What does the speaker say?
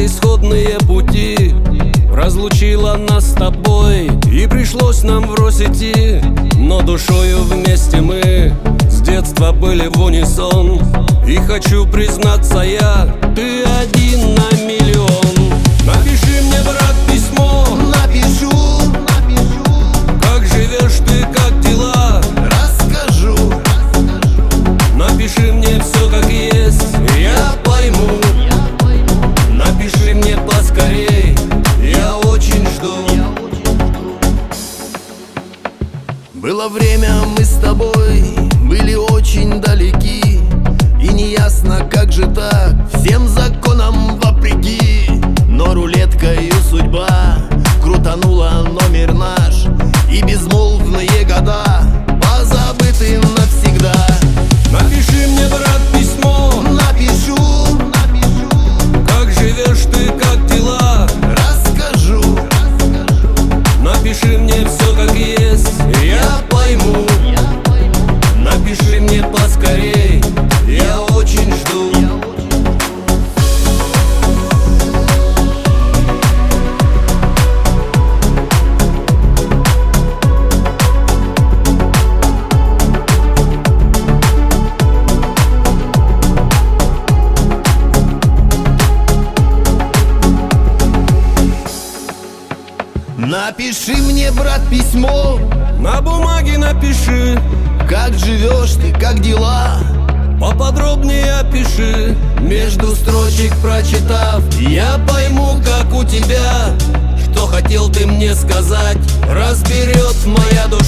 наши исходные пути разлучила нас с тобой, и пришлось нам врозь идти. Но душою вместе мы с детства были в унисон. И хочу признаться я, ты один на миллион. Напиши мне, брат, письмо. Напишу, как живешь ты, как дела? расскажу. Напиши мне все как есть, я пойму. Напиши мне поскорей, я очень жду. Было время, мы с тобой были очень далеки, и неясно, как же так, всем законам вопреки. Но рулеткою судьба крутанула номер наш, и безмолвные года позабыты навсегда. Напиши мне, брат, письмо. Напишу, Как живешь ты, как дела? расскажу. Напиши мне все как есть, я пойму. Напиши мне поскорей, я очень жду. Напиши мне, брат, письмо. На бумаге напиши, Как живешь ты, как дела? поподробнее опиши. Между строчек прочитав, я пойму, как у тебя. Что хотел ты мне сказать, разберет моя душа.